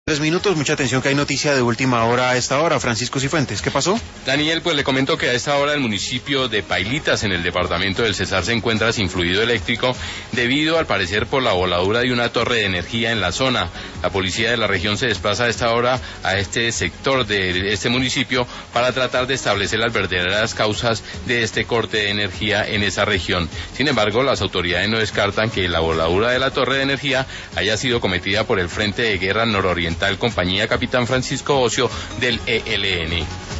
3 minutos, mucha atención que hay noticia de última hora a esta hora. Francisco Cifuentes, ¿qué pasó? Daniel, pues le comento que a esta hora el municipio de Pailitas, en el departamento del Cesar, se encuentra sin fluido eléctrico debido al parecer por la voladura de una torre de energía en la zona. La policía de la región se desplaza a esta hora a este sector de este municipio para tratar de establecer las verdaderas causas de este corte de energía en esa región. Sin embargo, las autoridades no descartan que la voladura de la torre de energía haya sido cometida por el Frente de Guerra Nororiental Compañía Capitán Francisco Ocio del ELN.